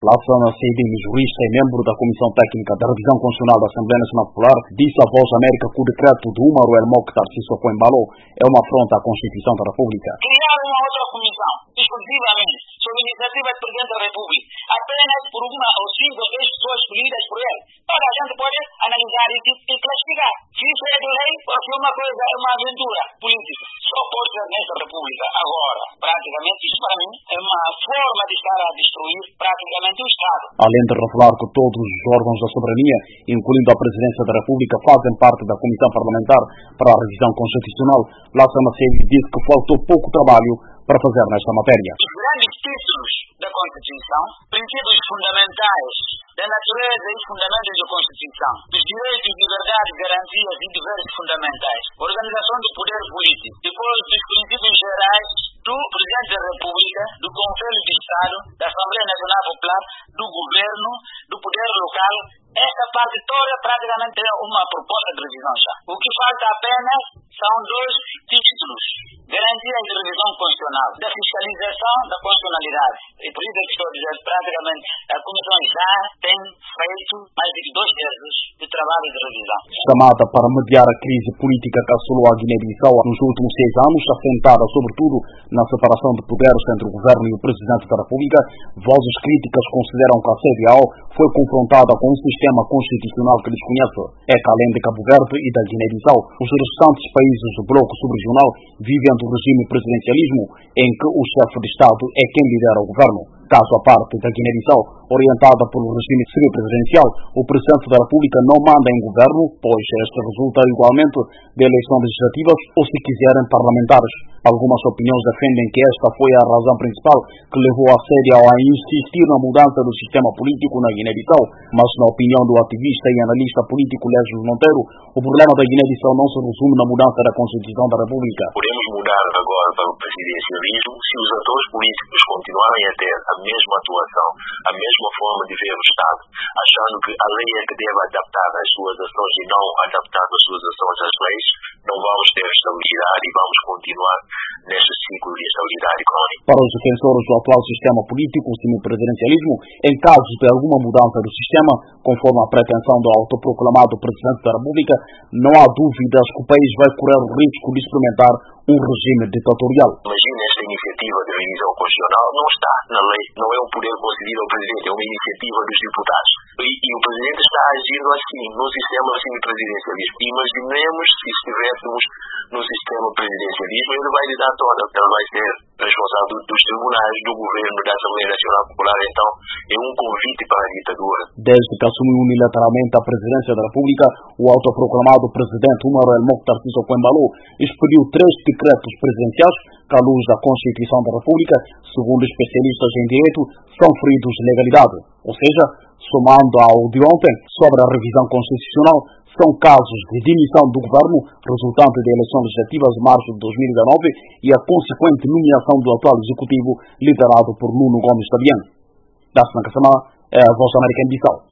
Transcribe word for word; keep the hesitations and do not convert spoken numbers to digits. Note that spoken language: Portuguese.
Lassana Seidin, jurista e membro da Comissão Técnica da Revisão Constitucional da Assembleia Nacional Popular, disse à Voz América que o decreto de Umar El Mokhtar Sissoko Embalo é uma afronta à Constituição da República. Criar uma outra comissão, exclusivamente, sob iniciativa do Presidente da República, apenas por uma ou cinco ou seis pessoas escolhidas por ele. Toda a gente pode analisar e, e classificar se isso é de lei ou se uma coisa é uma aventura política. Só pode ser nesta República. Agora, praticamente, isso para mim é uma forma de estar a destruir praticamente o Estado. Além de revelar que todos os órgãos da soberania, incluindo a Presidência da República, fazem parte da Comissão Parlamentar para a Revisão Constitucional, Lassana Seidin disse que faltou pouco trabalho para fazer nesta matéria. Os grandes títulos da Constituição, princípios fundamentais da natureza e fundamentos da Constituição, os direitos, liberdades, garantias e deveres fundamentais, organização do poder político, depois dos princípios gerais do Presidente da República, do Conselho de Estado, da Assembleia Nacional Popular, do Governo, do Poder Local. Esta parte toda praticamente é uma proposta de revisão já. O que falta apenas são dois títulos: garantias de revisão constitucional, da fiscalização da constitucionalidade. E por isso é que estou a dizer, praticamente, a Comissão já tem feito mais de dois terços do trabalho de revisão. Chamada para mediar a crise política que assolou a Guiné-Bissau nos últimos seis anos, assentada sobretudo na separação de poderes entre o Governo e o Presidente da República, vozes críticas consideram que a C D A O foi confrontada com um sistema constitucional que desconhece. É que além de Cabo Verde e da Guiné-Bissau, os restantes países do bloco subregional vivem do regime presidencialismo, em que o chefe de Estado é quem lidera o governo. Caso à parte da Guiné-Bissau, orientada pelo regime semipresidencial, o Presidente da República não manda em governo, pois este resulta igualmente de eleições legislativas ou, se quiserem, parlamentares. Algumas opiniões defendem que esta foi a razão principal que levou a C D A O a insistir na mudança do sistema político na Guiné-Bissau, mas na opinião do ativista e analista político Lésio Monteiro, o problema da Guiné-Bissau não se resume na mudança da Constituição da República. Podemos mudar agora para o presidencialismo se os atores políticos continuarem a ter a mesma atuação, a mesma forma de ver o Estado, achando que a lei é que deve adaptar as suas ações e não adaptar as suas ações às leis. Não vamos ter estabilidade e vamos continuar neste ciclo de estabilidade crônica. Para os defensores do atual sistema político, o semipresidencialismo, em caso de alguma mudança do sistema, conforme a pretensão do autoproclamado Presidente da República, não há dúvidas que o país vai correr o risco de experimentar um regime ditatorial. Imagina, esta iniciativa de revisão constitucional não está na lei, não é um poder concedido ao Presidente, é uma iniciativa dos deputados. E, e o Presidente está agindo assim, no sistema semipresidencialismo. Imaginemos se estivéssemos no sistema presidencialismo, ele vai lidar toda, ele vai ser responsável dos tribunais, do governo, da Assembleia Nacional Popular. Então, é um convite para a ditadura. Desde que assumiu unilateralmente a presidência da República, o autoproclamado presidente Umar El Mokhtar Sissoko Embalo expediu três decretos presidenciais que, à luz da Constituição da República, segundo especialistas em direito, são feridos de legalidade. Ou seja, somando ao de ontem sobre a revisão constitucional, são casos de demissão do governo resultante de eleições legislativas de março de dois mil e dezenove e a consequente nomeação do atual executivo liderado por Nuno Gomes Fabiano. Da Semana é a Voz América em Bissau.